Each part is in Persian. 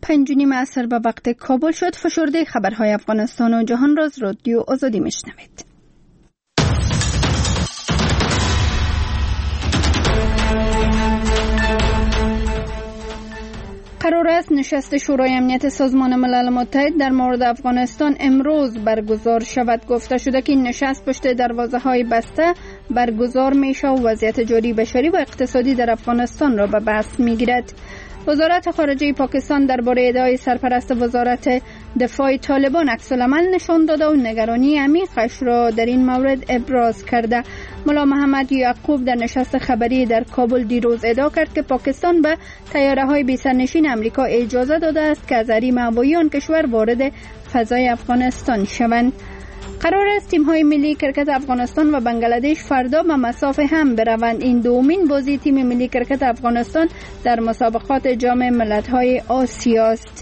5:30 عصر به وقت کابل شد. فشرده خبرهای افغانستان و جهان را از رادیو آزادی میشنوید. قرار است نشست شورای امنیت سازمان ملل متحد در مورد افغانستان امروز برگزار شود. گفته شده که این نشست پشت دروازه‌های بسته برگزار میشه و وضعیت جاری بشری و اقتصادی در افغانستان را به بحث میگیرد. وزارت خارجه پاکستان درباره ادعای سرپرست وزارت دفاع طالبان عکس‌العمل نشان داده و نگرانی عمیقش را در این مورد ابراز کرده. ملا محمد یعقوب در نشست خبری در کابل دیروز ادعا کرد که پاکستان به طیاره‌های بی‌سرنشین آمریکا اجازه داده است که از حریم هوایی آن کشور وارد فضای افغانستان شوند. قرار است تیم‌های ملی کرکت افغانستان و بنگلادش فردا به مساف هم بروند. این دومین بازی تیم ملی کرکت افغانستان در مسابقات جام ملت‌های آسیا است.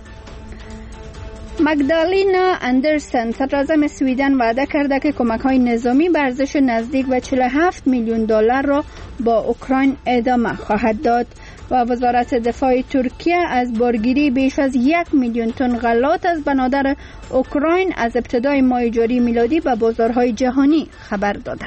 مگدالینا اندرسن صدراعظم سویدن وعده کرده که کمک‌های نظامی به ارزش نزدیک به 47 میلیون دلار را با اوکراین ادامه خواهد داد و وزارت دفاع ترکیه از بارگیری بیش از 1 میلیون تن غلات از بنادر اوکراین از ابتدای ماه جاری میلادی به بازارهای جهانی خبر داده.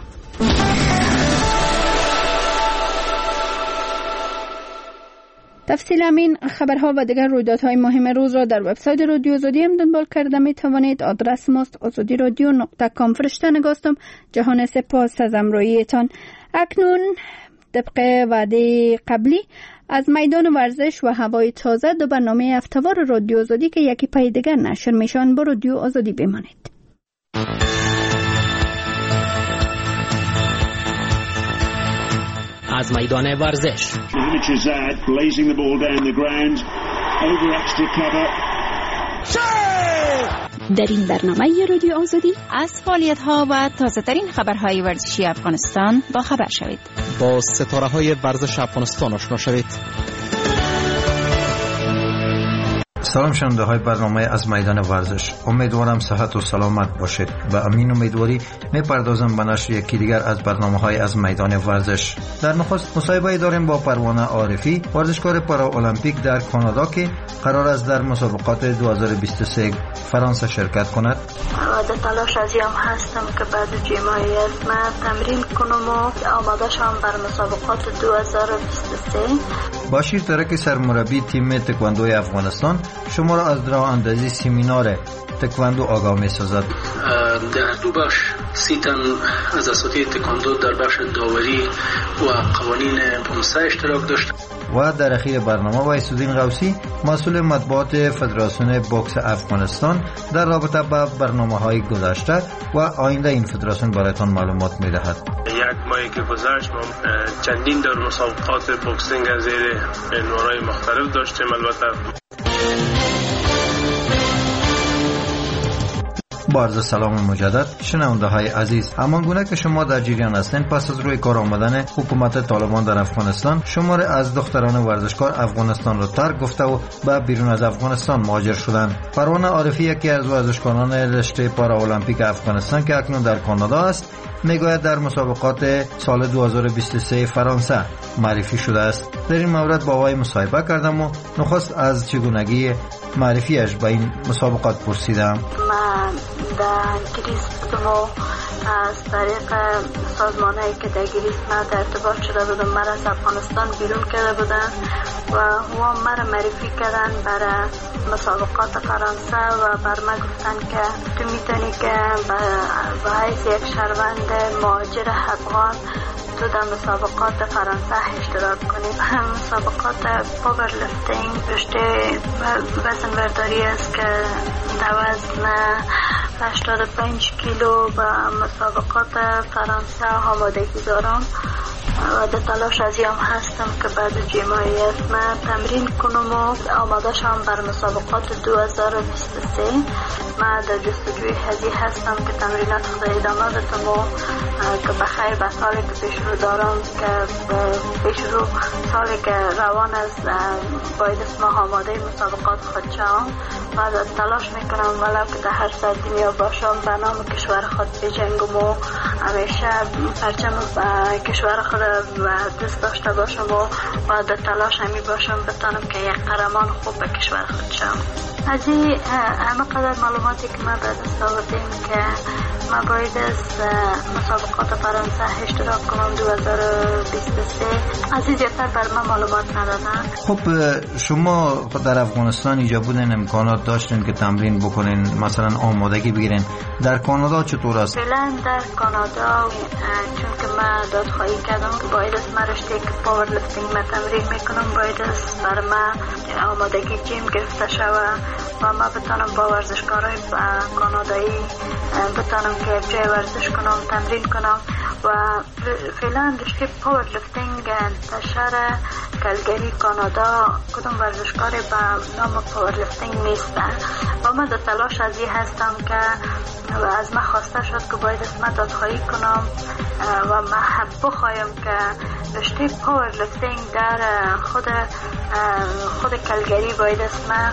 تفصیل همین خبرها و دیگر رویدادهای مهم روز را در وبسایت رادیو آزادی هم دنبال کرده می توانید. آدرس ماست azadiradio.com. فرشته نگاستم. جهان سپاس از همراهیتان. اکنون طبق وعده قبلی از میدان ورزش و هوای تازه دو برنامه هفته‌وار رادیو آزادی که یکی پای دیگر نشر میشن با رادیو آزادی بمانید. از میدان ورزش در این برنامه رادیو آزادی از فعالیت‌ها و تازه‌ترین خبرهای ورزشی افغانستان با خبر شوید. با ستاره‌های ورزش افغانستان آشنا شوید. سلام شنونده های برنامه از میدان ورزش. امیدوارم صحت و سلامت باشید. به امین امیدواری میپردازم به نشر یکی دیگر از برنامه های از میدان ورزش. در نخست مصاحبه داریم با پروانه عارفی، ورزشکار پارالمپیک در کانادا که قرار است در مسابقات 2023 فرانسه شرکت کند. در تلاش ازیم هستم که بعد جمعیت ما تمرین کنم و آماده شم بر مسابقات 2023. باشیر ترک سرمربی تیم تکواندوی افغانستان شما را از راه اندازی سمینار تکواندو آگاه می سازد. در دو بخش 30 تن از اساتید تکواندو در بخش داوری و قوانین پونسه اشتراک داشت. و در اخیر برنامه وایسودین غوثی مسئول مطبوعات فدراسیون بوکس افغانستان در رابطه با برنامه‌های گذشته و آینده این فدراسیون برایتان معلومات می‌دهد. یک ماهی که گذشت ما چندین در مسابقات بوکسینگ از زیر عنوان‌های مختلف داشتیم. البته با عرض سلام مجدد شنونده های عزیز، همانگونه که شما در جریان هستین، پس از روی کار آمدن حکومت طالبان در افغانستان شماره از دختران ورزشکار افغانستان را ترک گفته و به بیرون از افغانستان مهاجر شدند. پروانه عارفی یکی از ورزشکاران رشته پارالمپیک افغانستان که اکنون در کانادا است میگوید در مسابقات سال 2023 فرانسه معرفی شده است. در این مورد با وی مصاحبه کردم و نخست از چگونگی معرفیش به این مسابقات پرسیدم. من در انگلیس بودم و از طریق سازمانهایی که در انگلیس من در ارتباط شده بودم من از افغانستان بیرون کرده بودن و هم مرا معرفی کردن برای مسابقات فرانسه و بر من گفتن که تو میتونی که به حیث یک شهروند مهاجر افغان تو در مسابقات فرانسه اشتراک کنیم. مسابقات پاورلیفتینگ رشته وزن برداری است که در وزن 85 کیلو به مسابقات فرانسه آمادگی دارم و در تلاش ازیم هستم که بعد جمعیت من تمرین کنم و آماده شم بر مسابقات 2023. من در جستجوی هزی هستم که تمرینات خود ادامه بدم و که بخیر به سالی که پیش رو دارم که پیش رو سالی که روان از باید اسم آماده مسابقات خود شم و در تلاش میکنم ولو که در هر سر دنیا باشم به نام کشور خود بجنگم و همیشه پرچم کشور خود دوست داشته باشم و در تلاش همی باشم بتانم که یک قهرمان خوب به کشور خود شم. از این همه قدر معلوماتی که ما به دست آوردیم که ما باید از مسابقات فرانسه اشتراک کنم 2023. از این زیادتر بر من معلومات ندادن. خب شما در افغانستان اینجا بودین، امکانات داشتین که تمرین بکنین، مثلا آمادگی بگیرین. در کانادا چطور است؟ فعلا در کانادا چون که من دادخواهی کردم که باید از من رشته که پاور لیفتینگ من تمرین میکنم، باید از بر من آمادگی جیم گرفته شوه و من بتانم با ورزشکارای کانادایی بتانم که جای ورزش کنم، تمرین کنم. و فعلا رشته پاور لیفتینگ در شهر کلگری کانادا کدام ورزشکاری به نام پاور لیفتینگ نیستن و من در تلاش از این هستم که از من خواسته شد که باید از من دادخواهی کنم و من بخوایم که رشته پاور لیفتینگ در خود کلگری باید از من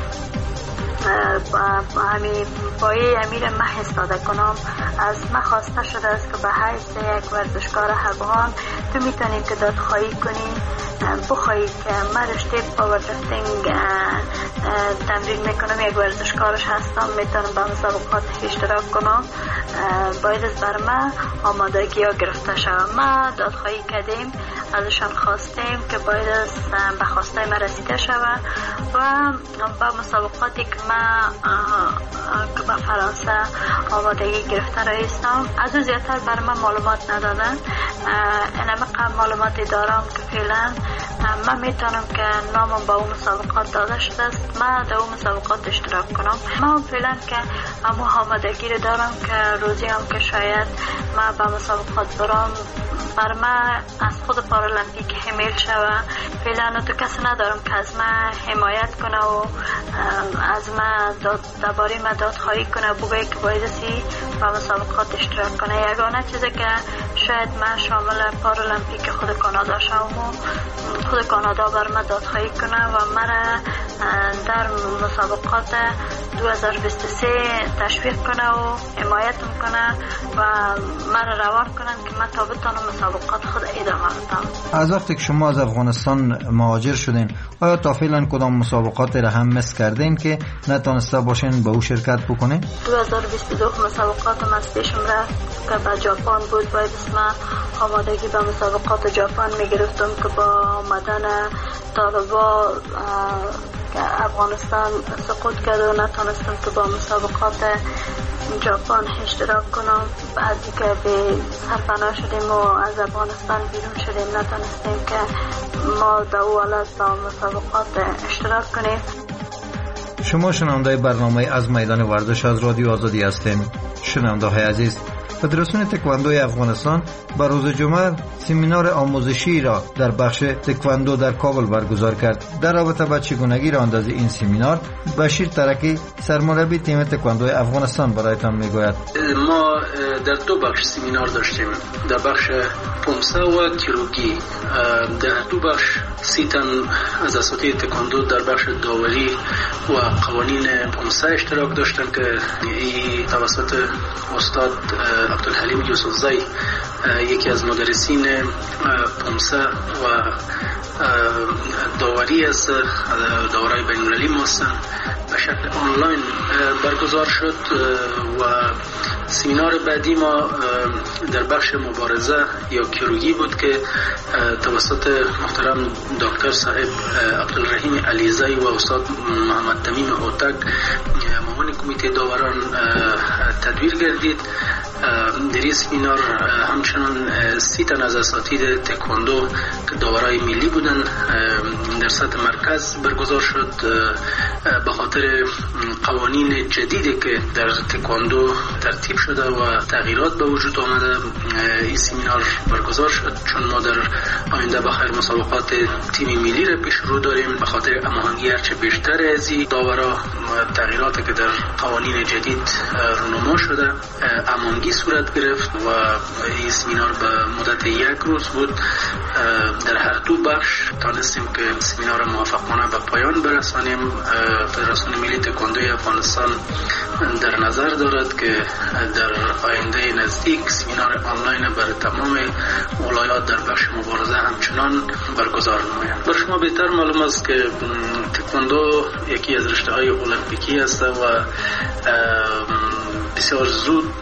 بایی امیر من استاده کنم. از من خواسته شده است که به حیث یک ورزشکار افغان تو میتونی که دادخواهی کنی، بخواهی که من رشته پاور لیفتینگ تمرین میکنم، یک ورزشکارش هستم، میتونم به مسابقات اشتراک کنم. باید از بر من آمادگی ها گرفته شوم. ما دادخواهی کردیم، ازشان خواستیم که باید از به خواسته من رسیده شوه و با مسابقاتی که من که به فرانسه آمادگی گرفته رایستم. از او زیادتر بر من معلومات ندادن. اینمه معلوماتی دارم که فعلا من میتونم که نامم با اون مسابقات داده شده است، من در اون مسابقات اشتراک کنم. من فعلا که همون آمادگی رو دارم که روزی هم که شاید من به مسابقات برام بر من از خود پارالمپیک حمایت شوه. فعلا تو کسی ندارم که از من حمایت کنه و از من درباره من دادخواهی کنه بگه که باید سی به مسابقات اشتراک کنه. یگانه چیزی که شاید من شامل پارالمپیک خود کانادا شوم و خود کانادا بر من دادخواهی کنه و من در مسابقات 2023 تشویق کنه و حمایت کنه و من روان کنن که من تا بتانم مسابقات خود ادامه بدم. از وقتی که شما از افغانستان مهاجر شدین، آیا تا فعلا کدام مسابقات را هم مس کردین که نتونسته باشین به او شرکت بکنین؟ 2022 مسابقات من پیشم رفت که به ژاپن بود. باید اسم آمادگی به مسابقات ژاپن میگرفتم که با آمدن طالبا که افغانستان سقوط کرد و نتونستم که با مسابقات ژاپن اشتراک کنم. بعدی که به سرپناه شدیم و از افغانستان بیرون شدیم، نتونستیم که ما در او حالت با مسابقات اشتراک کنیم. شما شنونده برنامه از میدان ورزش از رادیو آزادی هستین. شنونده های عزیز، فدراسیون تکواندوی افغانستان بر روز جمعه سمینار آموزشی را در بخش تکواندو در کابل برگزار کرد. در رابطه با چگونگی راندازی این سمینار، بشیر ترکی سرمربی تیم تکواندوی افغانستان برایتان میگوید. ما در دو بخش سمینار داشتیم، در بخش پومسه و کیروگی. در دو بخش 30 تن از اساتید تکواندو در بخش داوری و قوانین پومسه اشتراک داشتن که این توسط استاد عبدالحلیم یوسفزی، یکی از مدرسین پومسه و داوری است، داورای بین المللی ماستن، به شکل آنلاین برگزار شد. و سمینار بعدی ما در بخش مبارزه یا کیروگی بود که توسط محترم دکتر صاحب عبدالرحیم علیزی و استاد محمد تمیم هوتک، معاون کمیته داوران، تدویر گردید. در این سمینار همچنان 30 تن از اساتید تکواندو که داورای ملی بودن در سطح مرکز برگزار شد. به خاطر قوانین جدیدی که در تکواندو ترتیب شده و تغییرات به وجود آمده، این سمینار برگزار شد. چون ما در آینده بخیر مسابقات تیم ملی را پیش رو داریم، به خاطر هماهنگی هرچه بیشتر از این داورا، تغییراتی که در قوانین جدید رونما شده، هماهنگی صورت گرفت و این سمینار به مدت 1 روز بود. در هر دو بخش تانستیم که سمینار اینا را موفقانه به پایان برسانیم. فدراسیون ملی تکواندوی افغانستان در نظر دارد که در آینده نزدیک سمینار آنلاین برای تمام ولایات در بخش مبارزه همچنان برگزار نمایند. بر شما بهتر معلوم است که تکواندو یکی از رشته‌های المپیکی است و بسیار زود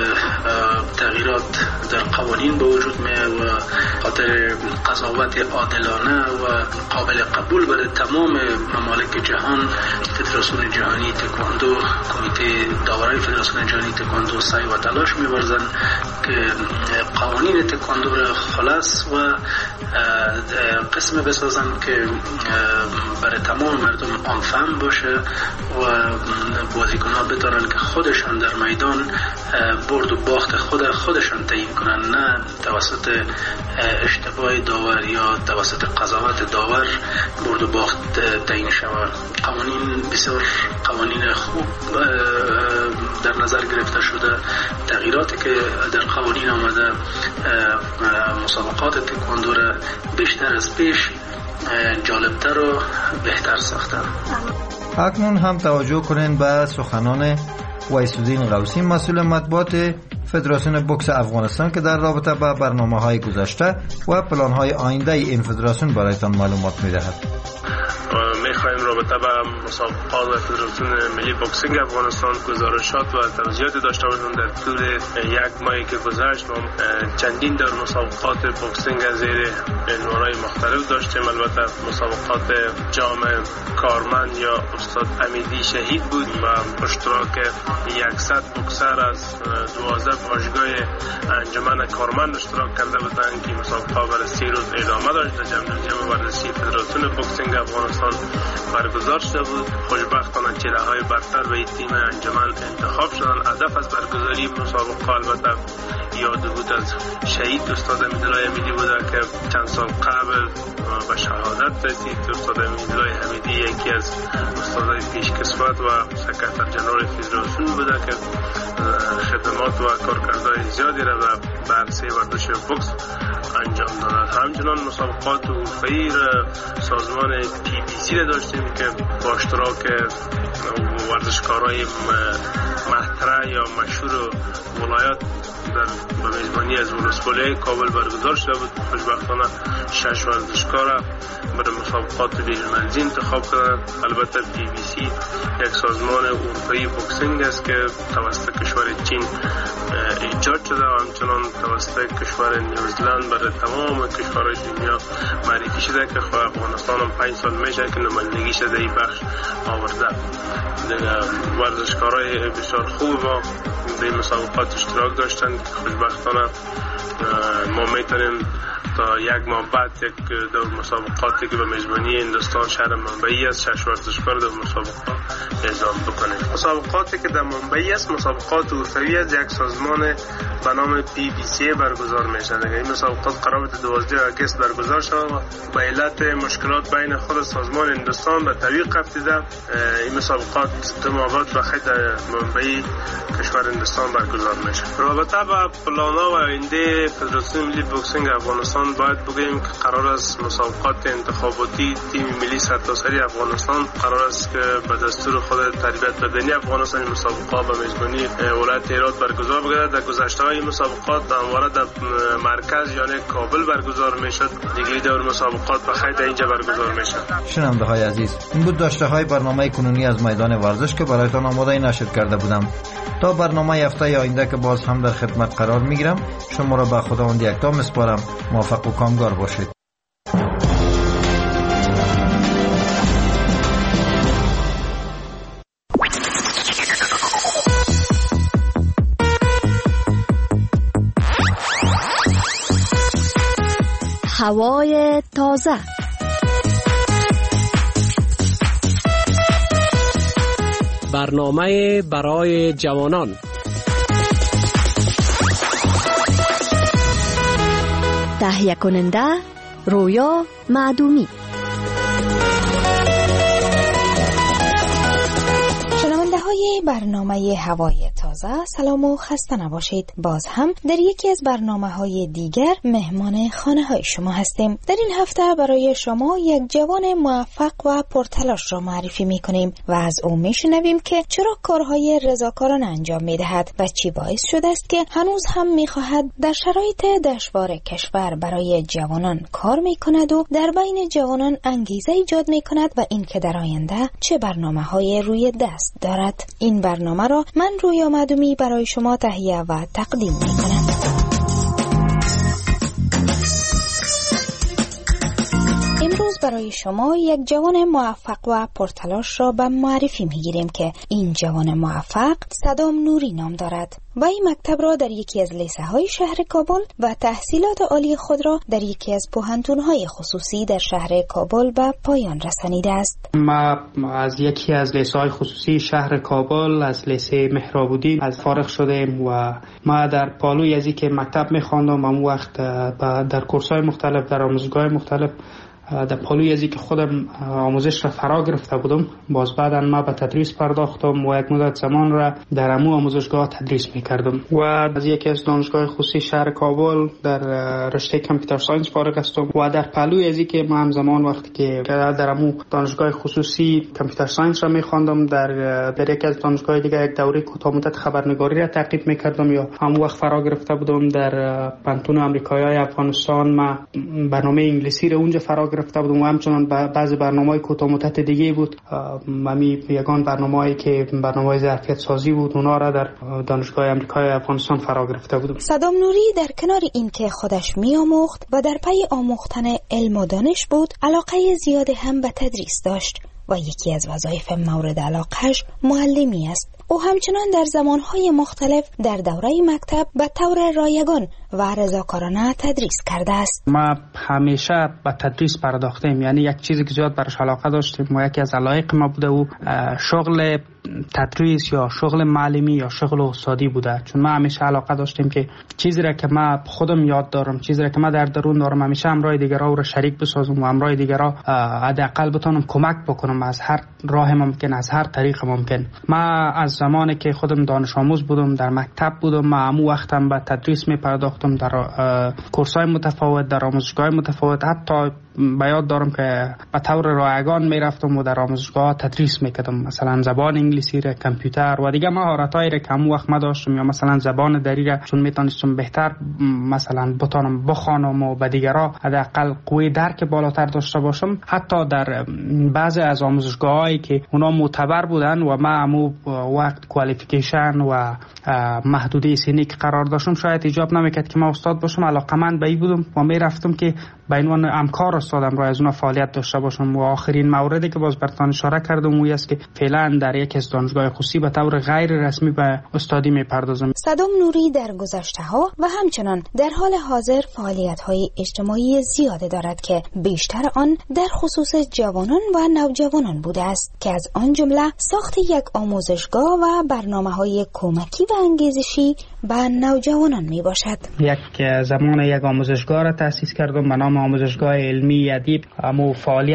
تغییرات در قوانین به وجود میاد و خاطر قضاوت عادلانه و قابل قبول برای تمام ممالک جهان، فدراسیون جهانی تکواندو، کمیته داورای فدراسیون جهانی تکواندو سعی و تلاش می‌ورزند که قوانین تکواندو را خلاص و قسم بسازند که برای تمام مردم عام‌فهم باشه و بازیکن‌ها بتونن که خودشان در میدان برد و باخت خودشان تعیین کنن، نه توسط اشتباه داور یا توسط قضاوت داور برد و باخت تعیین شود. قوانین بسیار قوانین خوب در نظر گرفته شده. تغییراتی که در قوانین آمده مسابقات تکواندو را بیشتر از پیش جالبتر و بهتر ساخته. اکنون هم توجه کنین به سخنان ویس‌الدین غوثی، مسئول مطبوعات فدراسیون بوکس افغانستان که در رابطه با برنامه‌های گذشته و پلان‌های آینده این فدراسیون برایتان معلومات می‌دهد. می‌خواهیم رابطه با مسابقات و فدراسیون ملی بوکسینگ افغانستان گزارشات و توضیحاتی داشته باشیم. در طول یک ماهی که گذشت ما چندین دور مسابقات بوکسینگ از زیر عنوان‌های مختلف داشتیم. البته مسابقات جام کارمند یا استاد امیدی شهید بود و اشتراک 100 بوکسر از 12 باشگاه انجمن کارمند اشتراک کرده بودند که مسابقات برای 30 روز ادامه داشت. جام ورزشی فدراسیون بوکسینگ افغانستان برگزار شده بود. خوشبختانه چهره‌های برتر به این تیم انجمن انتخاب شدند. هدف از برگزاری مسابقه البته یاد بود از شهید استاد امیدالله حمیدی بود که چند سال قبل به شهادت رسید. استاد امیدالله حمیدی یکی از استادای پیشکسوت و سکرتر جنرال فدراسیون بوده که خدمات و کارکردهای زیادی را به عرصه ورزش بوکس انجام دادند. همچنان مسابقات حرفه‌ای را سازمان PBC را داشتیم که با اشتراک ورزشکارای محترم یا مشهور ولایات به میزبانی از ولسوالی کابل برگزار شده بود. خوشبختانه 6 ورزشکار برای مسابقات بین‌المللی انتخاب کردند. البته PBC یک سازمان اروپایی بوکسینگ است که توسط کشور چین ایجاد شده و همچنان توسط کشور نیوزلند برای تمام کشورهای دنیا معرفی شده که افغانستان هم 5 سال میشه که نمایندگی شده این بخش آورده. ورزشکارای بسیار خوب ما به مسابقات اشتراک داشتند. خوشبختانه ما میتونیم تا یک ماه بعد یک دور مسابقاتی که به میزبانی هندوستان شهر منبعی است 6 ورزشکار در مسابقات اعزام بکنیم. مسابقاتی که در منبعی است مسابقات حرفه‌ای از یک سازمان به نام PBC برگزار میشه. این مسابقات قرار بود 12 آگوست برگزار شود و به علت مشکلات بین خود سازمان هندوستان به تعویق افتاده این مسابقات 2 ماه بعد به خود منبعی کشور هندوستان برگزار میشه. رابطه با پلان‌ها و آینده فدراسیون ملی بوکسینگ افغانستان باید بگیم که قرار است مسابقات انتخاباتی تیم ملی سرتاسری افغانستان قرار است که به دستور خود تربیت بدنی افغانستان مسابقات به میزبانی ولایت هرات برگزار بگردد. در گذشته‌های مسابقات همواره در مرکز یعنی کابل برگزار میشد. دیگه دور مسابقات به خیلی اینجا برگزار میشه. شنونده‌های عزیز، این بود داشته‌های برنامه کنونی از میدان ورزش که برایتان آماده نشر کرده بودم. تا برنامه هفته آینده که باز هم در خدمت قرار میگیرم شما را به خداوند یکتا میسپارم. موفق و کامگار باشید. هوای تازه، برنامه برای جوانان، تهیه کننده رویا معدومی. شنونده های برنامه هوای تازه، تازه. سلام و خسته نباشید. باز هم در یکی از برنامه‌های دیگر مهمان خانه‌های شما هستیم. در این هفته برای شما یک جوان موفق و پرتلاش را معرفی می‌کنیم و از او می‌شنویم که چرا کارهای رضاکارانه انجام می‌دهد و چی باعث شده است که هنوز هم می‌خواهد در شرایط دشوار کشور برای جوانان کار می‌کند و در بین جوانان انگیزه ایجاد می‌کند و اینکه در آینده چه برنامه‌های روی دست دارد. این برنامه را من رویا معدومی برای شما تهیه و تقدیم می‌کنم. امروز برای شما یک جوان موفق و پرتلاش را به معرفی می‌گیریم که این جوان موفق صدام نوری نام دارد و این مکتب را در یکی از لیسه‌های شهر کابل و تحصیلات عالی خود را در یکی از پوهنتون‌های خصوصی در شهر کابل به پایان رسانیده است. ما از یکی از لیسه‌های خصوصی شهر کابل از لیسه مهراب‌الدین از فارغ شدیم و ما در پالوی از اینکه مکتب می‌خواندم اون وقت در کورس‌های مختلف در آموزشگاه مختلف در پالوی ازی که خودم آموزش را فرا گرفته بودم، باز بعدا ما به تدریس پرداختم و یک مدت زمان را در امو آموزشگاه تدریس میکردم و از یکی از دانشگاه خصوصی شهر کابل در رشته کامپیوتر ساینس فارغ هستم و در پالوی ازی که ما هم زمان وقتی که در امو دانشگاه خصوصی کامپیوتر ساینس را میخواندم در یکی از دانشگاه دیگه یک دوره کوتاه مدت خبرنگاری را تعقیب میکردم یا همون وقت فرا گرفته بودم در پانتون آمریکایی افغانستان. ما برنامه انگلیسی را اونجا فرا گرفته بودم و همچنان بعضی برنامه‌های کوتاه مدت دیگه بود. ممی یگان برنامه‌ای که برنامه ظرفیت سازی بود اونا را در دانشگاه آمریکای افغانستان فرا گرفته بودم. صدام نوری در کنار اینکه خودش می‌آموخت و در پی آموختن علم و دانش بود، علاقه زیاد هم به تدریس داشت و یکی از وظایف مورد علاقه‌اش معلمی است. او همچنان در زمانهای مختلف در دوره مکتب به طور رایگان و رضاکارانه تدریس کرده است. ما همیشه به تدریس پرداختیم، یعنی یک چیزی که زیاد برش علاقه داشتیم و یکی از علایق ما بوده و شغل تدریس یا شغل معلمی یا شغل استادی بوده. چون ما همیشه علاقه داشتیم که چیزی را که ما خودم یاد دارم، چیزی را که ما در درون دارم، همیشه همراه دیگران را شریک بسازم و همراه دیگران حداقل بتونم کمک بکنم از هر راه ممکن، از هر طریق ممکن. ما از زمانی که خودم دانش آموز بودم در مکتب بودم، ما همون وقتم به تدریس می پرداختم در کورس‌های متفاوت، در آموزشگاه متفاوت. حتی به یاد دارم که به طور رایگان می رفتم و در آموزشگاه تدریس می کردم، مثلا زبان انگلیسی را، کامپیوتر و دیگه مهارتایی را که همون وقت ما داشتم، یا مثلا زبان دری را چون می تونستم بهتر مثلا بتونم بخوانم و به دیگران حداقل قوی درک بالاتر داشته باشم. حتی در بعضی از آموزشگاهایی که اونا معتبر بودن و ما همون وقت کوالیفیکیشن و محدوده سنی که قرار داشتم شاید ایجاب نمیکرد که ما استاد باشم. علاقمند به این بودم و می رفتم که به عنوان همکار استادم را از اونها فعالیت داشته باشم. و آخرین موردی که باز براتون اشاره کردم اون است که فعلا در یک از دانشگاه خصوصی به طور غیر رسمی به استادی میپردازم. صدام نوری در گذشته‌ها و همچنان در حال حاضر فعالیت‌های اجتماعی زیاده دارد که بیشتر آن در خصوص جوانان و نوجوانان بوده است که از آن جمله ساخت یک آموزشگاه و برنامه‌های کمکی و انگیزشی به نوجوانان میباشد. یک زمان یک آموزشگاه را تأسیس کردم به نام آموزشگاه علمی ادیب. اما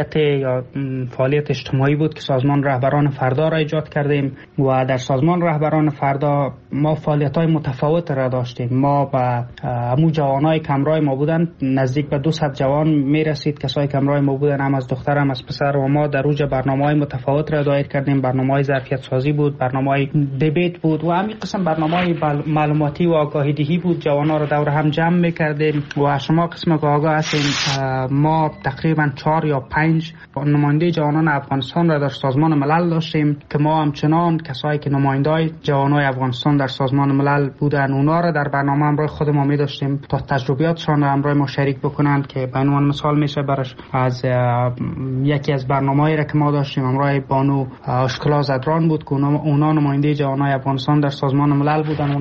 فعالیت اجتماعی بود که سازمان رهبران فردا را ایجاد کردیم و در سازمان رهبران فردا ما فعالیت‌های متفاوت را داشتیم. ما با همون جوانای کمرای ما بودن، نزدیک به 200 جوان میرسید کسایی کمرای ما بودن، هم از دختر هم از پسر، و ما در اوج برنامه‌های متفاوت را دایر کردیم. برنامه‌های ظرفیت سازی بود، برنامه‌های دیبیت بود و همین قسم برنامه‌های معلوماتی و آگاهی دهی بود. جوانا رو دور هم جمع می‌کردیم و شما قسم که آگاه هستین ما تقریبا 4 یا 5 نماینده جوانان افغانستان را در سازمان ملل داشتیم که ما همچنان کسایی که نمایندای جوانای افغانستان در سازمان ملل بودن اونا را در برنامه همراه خودمون می داشتیم تا تجربیاتشان را همراه ما شریک بکنند. که به عنوان مثال میشه برش از یکی از برنامه‌ای را که ما داشتیم همراه بانو اشکلا زدران بود که اونا نماینده جوانای افغانستان در سازمان ملل بودن. اونا آمدن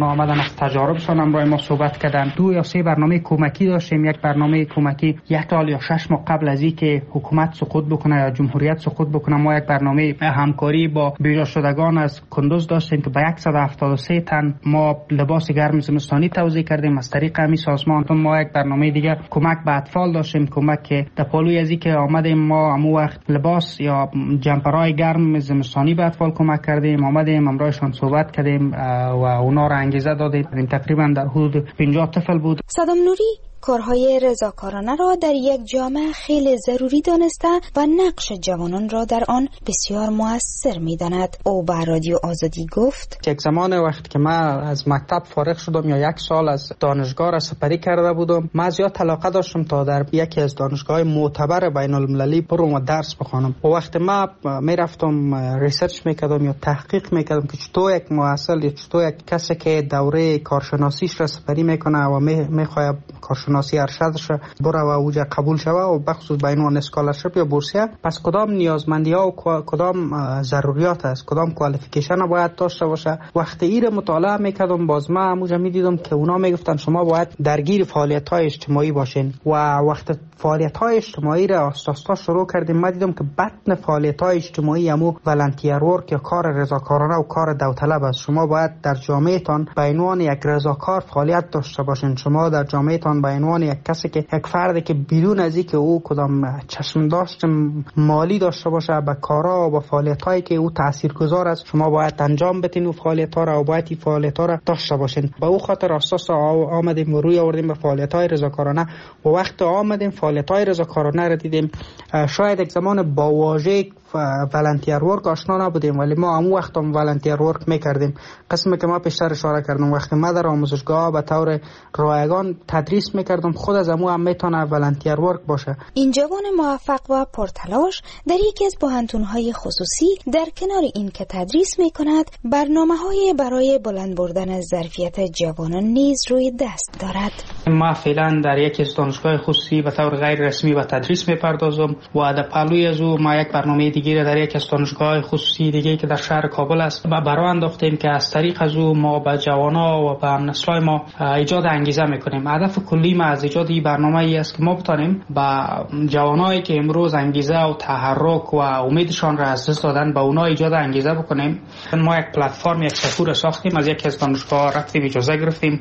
از تجاربشان همراه ما صحبت کردن. 2 یا 3 برنامه کمکی داشتیم. یک برنامه کمکی 1 سال یا 6 ماه قبل از اینکه حکومت سقوط بکنه یا جمهوریت سقوط بکنه، ما یک برنامه همکاری با بیجا شدگان از کندوز داشتیم که به 173 تن ما لباس گرم زمستانی توزیع کردیم از طریق همین سازمان. ما یک برنامه دیگه کمک به اطفال داشتیم، کمک که در پالوی ازی که آمدیم ما همون وقت لباس یا جمپرهای گرم زمستانی به اطفال کمک کردیم، آمدیم همراهشان صحبت کردیم و اونا را انگیزه دادیم. تقریبا در حدود 50 طفل بود. صدام نوری کارهای رضاکارانه را در یک جامعه خیلی ضروری دانسته و نقش جوانان را در آن بسیار مؤثر می‌داند. او به رادیو آزادی گفت: یک زمان وقتی که من از مکتب فارغ شدم یا 1 سال از دانشگاه را سپری کرده بودم، من زیاد علاقه داشتم تا در یکی از دانشگاه‌های معتبر بین‌المللی برم و درس بخوانم. و وقتی من میرفتم ریسرچ میکردم یا تحقیق میکردم که چطور یک محصل یا چطور یک کسی که دوره کارشناسیش را سپری میکنه و میخواد کارشناسی ارشدش بره و اوجا قبول شوه و بخصوص به عنوان اسکالرشیپ یا بورسیه، پس کدام نیازمندی ها و کدام ضروریات است، کدام کوالیفیکیشن باید داشته باشه. وقتی این مطالعه میکردم باز من همونجا میدیدم که اونا میگفتن شما باید درگیر فعالیت های اجتماعی باشین و وقتی فعالیت های اجتماعی را آستاستا شروع کردیم من دیدم که بطن فعالیت های اجتماعی همو ولنتیر ورک یا کار رضاکارانه و کار داوطلب است. شما باید در جامعهتان به عنوان یک رضاکار فعالیت داشته باشین. شما در جامعهتان به عنوان یک کسی که یک فردی که بدون از اینکه او کدام چشم داشت مالی داشته باشه به کارا و به فعالیتایی که او تاثیرگذار است، شما باید انجام بدین و فعالیت‌ها را و باید این فعالیت‌ها را داشته باشین. به او خاطر اساس آمدیم و روی آوردیم به فعالیت‌های رضاکارانه و وقت آمدیم فعالیت‌های رضاکارانه را دیدیم. شاید یک زمان با واژه ولنتیر ورک آشنا نبودیم ولی ما همون وقت هم ولنتیر ورک میکردیم. قسمی که ما پیشتر اشاره کردم وقتی ما در آموزشگاه به طور رایگان تدریس میکردم خود از همون هم میتونه ولنتیر ورک باشه. این جوان موفق و پرتلاش در یکی از بحث‌های خصوصی در کنار این که تدریس میکند برنامه‌های برای بلند بردن ظرفیت جوانان نیز روی دست دارد. ما فعلا در یکی از دانشگاه خصوصی به طور غیر رسمی به تدریس میپردازم و در پهلوی از او ما یک برنامه دیگه در یک از دانشگاه خصوصی دیگه که در شهر کابل است و برای انداختیم که از طریق از او ما به جوانا و به همنسلای ما ایجاد انگیزه میکنیم. هدف کلی ما از ایجاد این برنامه ای است که ما بتانیم به جوانایی که امروز انگیزه و تحرک و امیدشان را از دست دادن به اونا ایجاد انگیزه بکنیم. ما یک پلتفرم یک سفور ساختیم، از یک از دانشگاه رفتیم اجازه گرفتیم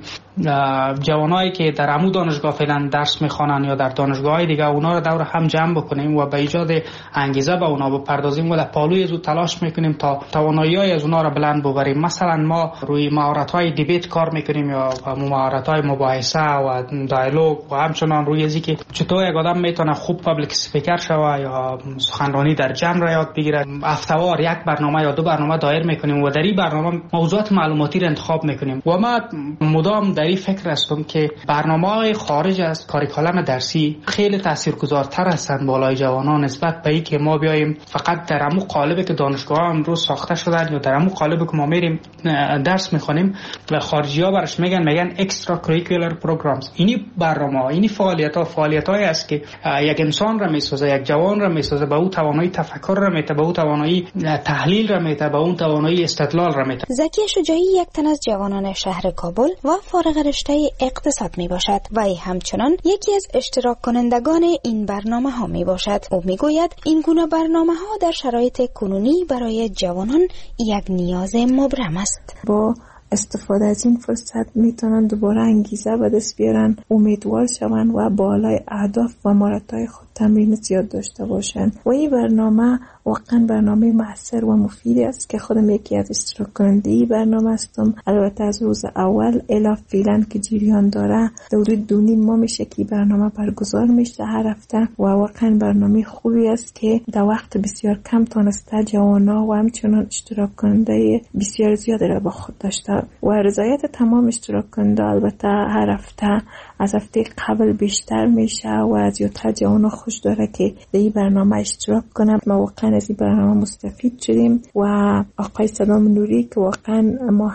جوانایی که در عمو دانشگاه فعلا درس میخوانن یا در دانشگاه‌های دیگه اونا رو دور هم جمع بکنیم و به ایجاد انگیزه به اونا بپردازیم و در پالوی از تلاش میکنیم تا توانایی‌های از اونا رو بلند ببریم. مثلا ما روی مهارت‌های دیبیت کار میکنیم یا مهارت‌های مباحثه و دیالوگ و همچنان روی ازی که چطور یک آدم میتونه خوب پابلیک اسپیکر شوه یا سخنرانی در جمع را یاد بگیره. هفته‌وار یک برنامه یا 2 برنامه دایر میکنیم و در این برنامه موضوعات معلوماتی را انتخاب میکنیم و ما مدام در این فکر هستم که برنامه‌های خارج از کاریکولم درسی خیلی تاثیرگذارتر هستند بالای جوانان نسبت به اینکه ما بیایم فقط در همون قالبی که دانشگاه امروز ساخته شدن یا در همون قالبی که ما میریم درس میخونیم و خارجی‌ها برش میگن اکسترا کریکولر پروگرامز. اینی برنامه اینی فعالیت‌های است که یک انسان را میسازه، یک جوان را میسازه، به او توانایی تفکر را میده، به او توانایی تحلیل را میده، به اون توانایی استدلال را میده. زکی شجاعی یک تن از جوانان شهر کابل و فارغ رشته اقتصاد میباشد و همچنان یکی از اشتراک کنندگان این برنامه‌ها میباشد. او میگوید این گونه برنامه‌ها در شرایط کنونی برای جوانان یک نیاز مبرم است. با استفاده از این فرصت میتونن دوباره انگیزه به دست بیارن، امیدوار شون و بالای اهداف و مهارت‌های خود تمرین زیاد داشته باشن. و این برنامه واقعا برنامه موثر و مفیدی است که خودم یکی از اشتراک کننده برنامه هستم. البته از روز اول الی فعلا که جریان داره دوره 2.5 ماه میشه که برنامه برگزار میشه هر هفته و واقعا برنامه خوبی است که در وقت بسیار کم تونسته جوانا و همچنان اشتراک کننده بسیار زیاد را با خود داشته و رضایت تمام اشتراک کننده البته هر هفته از هفته قبل بیشتر میشه و زیادتر جوان خوش داره که در این برنامه اشتراک کنه. ما واقعا از این برنامه مستفید شدیم و آقای صدام نوری که واقعا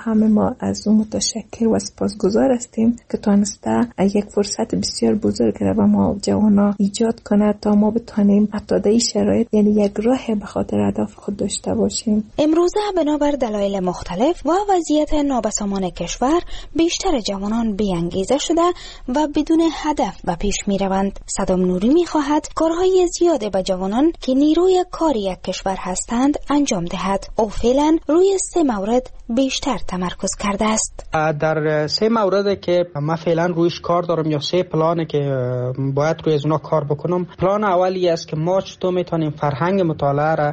ما از اون متشکر و سپاسگزار هستیم که تونسته یک فرصت بسیار بزرگ را به ما جوانا ایجاد کنه تا ما بتونیم حتی در این شرایط یعنی یک راه به خاطر هدف خود داشته باشیم. امروزه بنابر دلایل مختلف و وضعیت نابسامان کشور بیشتر جوانان بی‌انگیزه شده و بدون هدف به پیش می روند. صدام نوری می خواهد کارهای زیاده به جوانان که نیروی کار یک کشور هستند انجام دهد. او فعلا روی 3 مورد بیشتر تمرکز کرده است. در 3 مورد که من فعلا رویش کار دارم یا 3 پلانه که باید روی از اونا کار بکنم. پلان اولی است که ما چطور میتونیم فرهنگ مطالعه را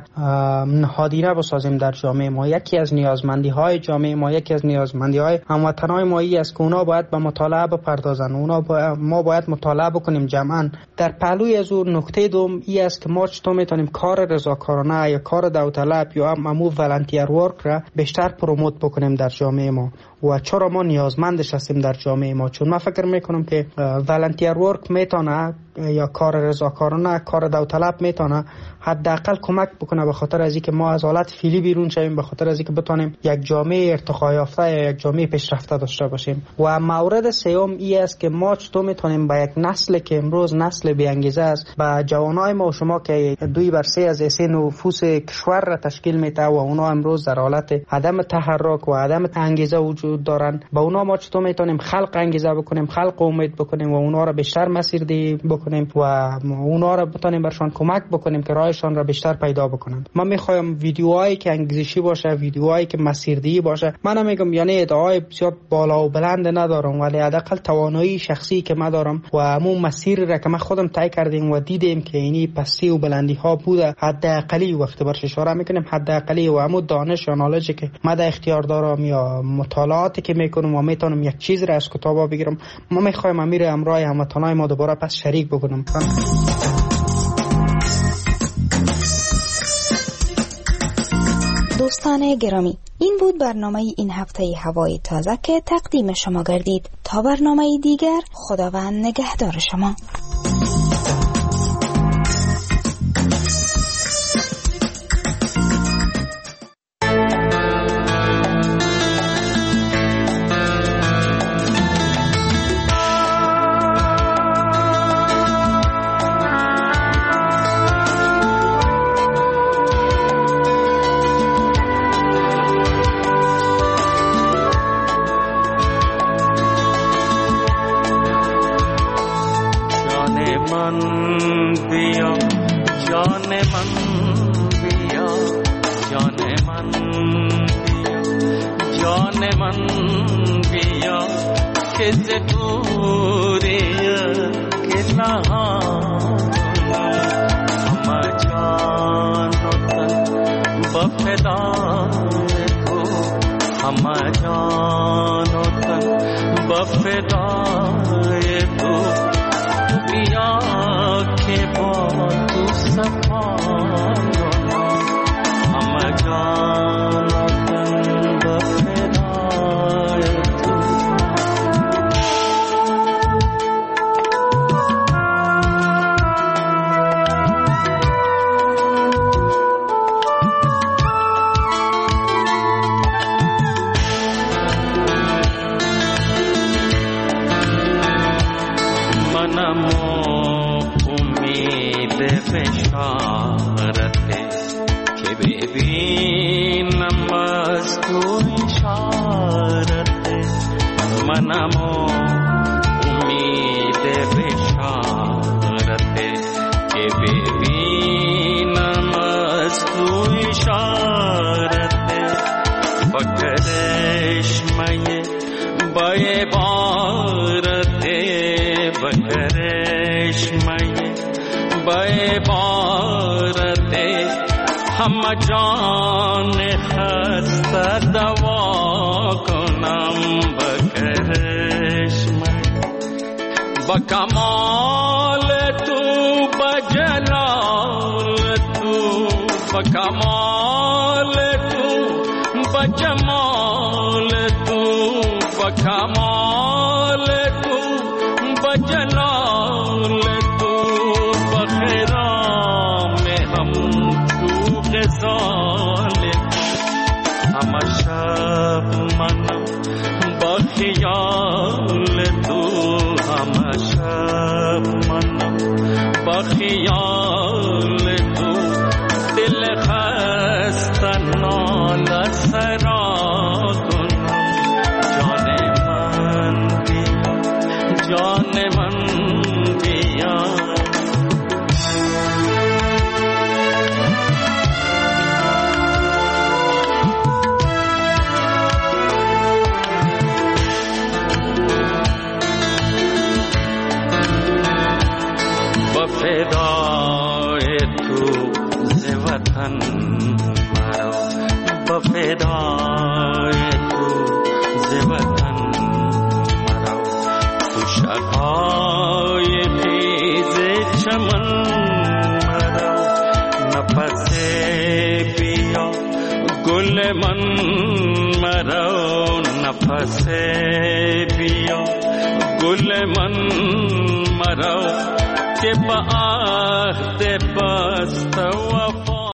نهادینه بسازیم در جامعه ما. یکی از نیازمندی های جامعه ما، یکی از نیازمندی های هموطنان ما است که اونا باید به مطالعه بپردازن. ما باید مطالعه بکنیم جمعا. در پهلوی از اون نکته دوم این است که ما چطور میتونیم کار رضاکارانه یا کار داوطلب یا امو والنتیر ورک را بیشتر پروموت بکنیم در جامعه ما و چرا ما نیازمندش هستیم در جامعه ما. چون من فکر میکنم که والنتیر ورک میتونه یا کار رضاکارانه، کار داوطلب میتونه حداقل کمک بکنه به خاطر از اینکه ما از حالت فعلی بیرون شویم، به خاطر از اینکه بتونیم یک جامعه ارتقا یافته یا یک جامعه پیشرفته داشته باشیم. و مورد سوم این است که ما چطور میتونیم با یک نسل که امروز نسل بی انگیزه است، با جوانای ما و شما که 2/3 از ایسه نفوس کشور را تشکیل میده و اونا امروز در حالت عدم تحرک و عدم انگیزه وجود دارن، با اونا ما چطور میتونیم خلق انگیزه بکنیم، خلق امید بکنیم و اونا را بیشتر مسیردهی بکنیم و اونا را بتونیم برشان کمک بکنیم که راهشان را بیشتر پیدا بکنن. من میخوایم ویدیوهایی که انگیزشی باشه، ویدیوهایی که مسیردهی باشه. من نمیگم یعنی ادعای بسیار بالا و بلند ندارم، ولی حداقل توانایی شخصی که من دارم و همون مسیر را که من خودم طی کردیم و دیدیم که اینی پستی و بلندی ها بوده، حداقلی وقتی برش اشاره میکنیم حداقلی و همون دانش یا نالجی که من در اختیار دارم یا مطالعاتی که میکنم و میتونم یک چیز را از کتابا بگیرم، ما میخوایم امیر امرای هموطنای ما دوباره پس شریک بکنم. دوستان گرامی، این بود برنامه این هفته هوای تازه که تقدیم شما گردید. تا برنامه دیگر، خداوند نگهدار شما. وصال همه شب منم با خیال تو همه شب منم با خیال تو دل خسته ناله سرا کنم جان من بیا فدای تو ز وطن مرا با فدای تو ز وطن مرا تو شقای تیز چمن مرا نفس بیا گل من مرا نفس بیا گل من مرا که با عهد بست وفا